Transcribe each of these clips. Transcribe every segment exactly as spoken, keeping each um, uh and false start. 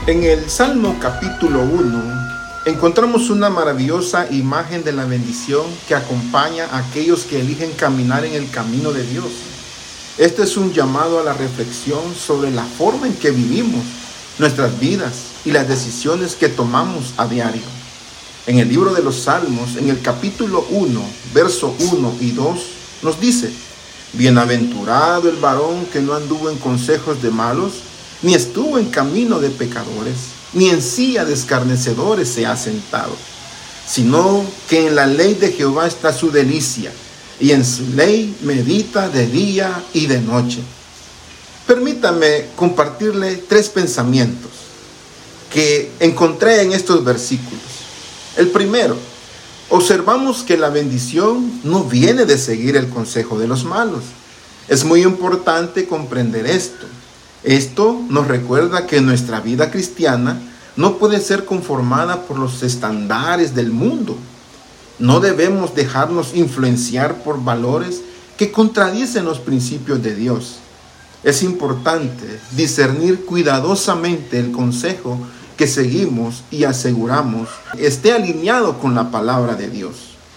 En el Salmo capítulo uno encontramos una maravillosa imagen de la bendición que acompaña a aquellos que eligen caminar en el camino de Dios. Este es un llamado a la reflexión sobre la forma en que vivimos nuestras vidas y las decisiones que tomamos a diario. En el libro de los Salmos, en el capítulo uno, verso uno y dos, nos dice: Bienaventurado el varón que no anduvo en consejos de malos, ni estuvo en camino de pecadores, ni en silla de escarnecedores se ha sentado, sino que en la ley de Jehová está su delicia, y en su ley medita de día y de noche. Permítame compartirle tres pensamientos que encontré en estos versículos. El primero, observamos que la bendición no viene de seguir el consejo de los malos. Es muy importante comprender esto. Esto nos recuerda que nuestra vida cristiana no puede ser conformada por los estándares del mundo. No debemos dejarnos influenciar por valores que contradicen los principios de Dios. Es importante discernir cuidadosamente el consejo que seguimos y aseguramos esté alineado con la palabra de Dios.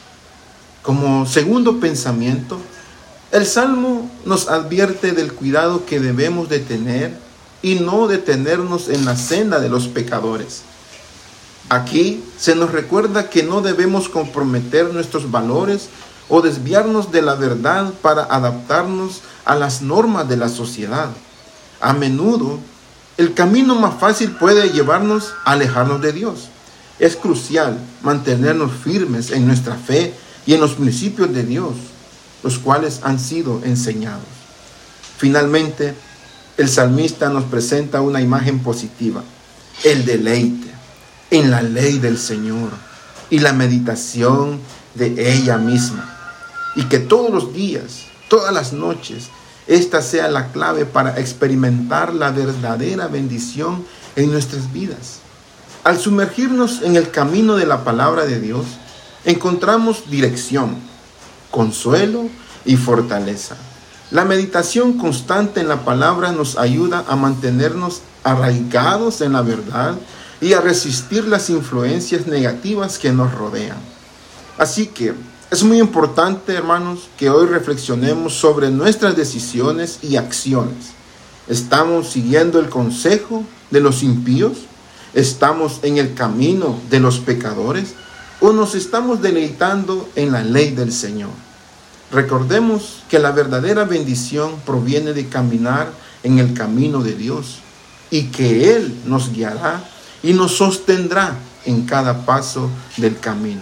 Como segundo pensamiento, el Salmo nos advierte del cuidado que debemos de tener y no detenernos en la senda de los pecadores. Aquí se nos recuerda que no debemos comprometer nuestros valores o desviarnos de la verdad para adaptarnos a las normas de la sociedad. A menudo, el camino más fácil puede llevarnos a alejarnos de Dios. Es crucial mantenernos firmes en nuestra fe y en los principios de Dios, los cuales han sido enseñados. Finalmente, el salmista nos presenta una imagen positiva: el deleite en la ley del Señor y la meditación de ella misma. Y que todos los días, todas las noches, esta sea la clave para experimentar la verdadera bendición en nuestras vidas. Al sumergirnos en el camino de la palabra de Dios, encontramos dirección, consuelo y fortaleza. La meditación constante en la palabra nos ayuda a mantenernos arraigados en la verdad y a resistir las influencias negativas que nos rodean. Así que es muy importante, hermanos, que hoy reflexionemos sobre nuestras decisiones y acciones. ¿Estamos siguiendo el consejo de los impíos? ¿Estamos en el camino de los pecadores? ¿O nos estamos deleitando en la ley del Señor? Recordemos que la verdadera bendición proviene de caminar en el camino de Dios y que Él nos guiará y nos sostendrá en cada paso del camino.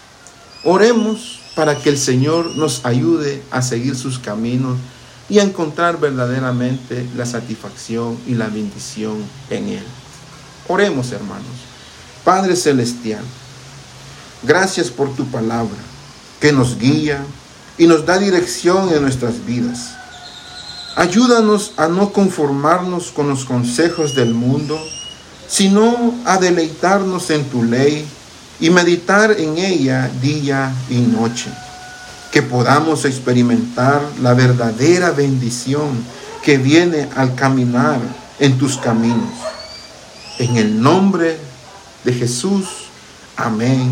Oremos para que el Señor nos ayude a seguir sus caminos y a encontrar verdaderamente la satisfacción y la bendición en Él. Oremos, hermanos. Padre Celestial, gracias por tu palabra que nos guía y nos da dirección en nuestras vidas. Ayúdanos a no conformarnos con los consejos del mundo, sino a deleitarnos en tu ley y meditar en ella día y noche. Que podamos experimentar la verdadera bendición que viene al caminar en tus caminos. En el nombre de Jesús, amén.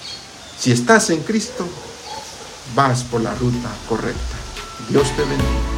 Si estás en Cristo, vas por la ruta correcta. Dios te bendiga.